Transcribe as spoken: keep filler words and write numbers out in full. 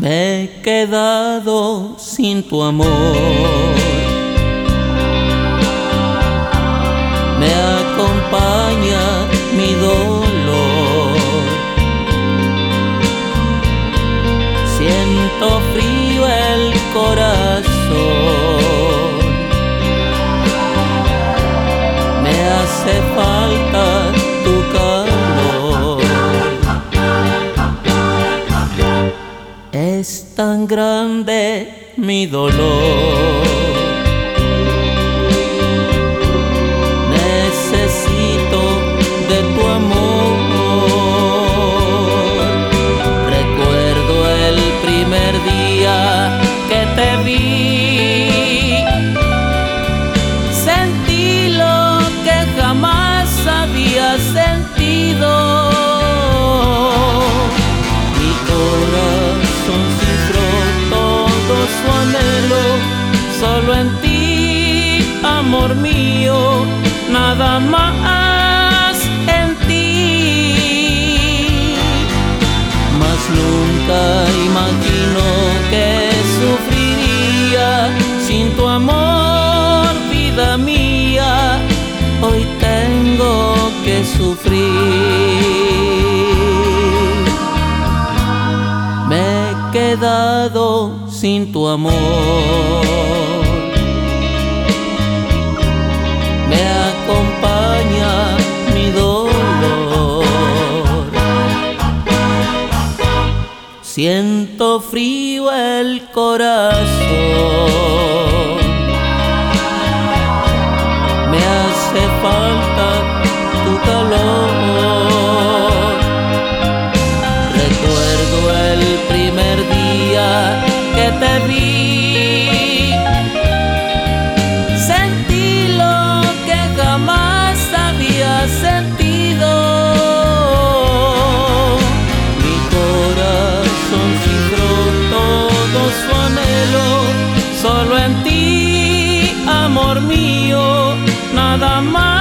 Me he quedado sin tu amor, me acompaña mi dolor. Siento frío el corazón, me hace falta tu calor. Es tan grande mi dolor, necesito de tu amor. Recuerdo el primer día que te vi, sentí lo que jamás había sentido. Mi corazón cifró todo su anhelo, solo en ti, amor mío, nada más en ti. Mas nunca imaginó que sufriría sin tu amor, vida mía. Hoy tengo que sufrir. Me he quedado sin tu amor, me acompaña mi dolor. Siento frío el corazón, me hace falta tu calor. Recuerdo el primer día que te vi, sentí lo que jamás había sentido. Mi corazón cifró todo su anhelo, solo en ti, amor mío, nada más.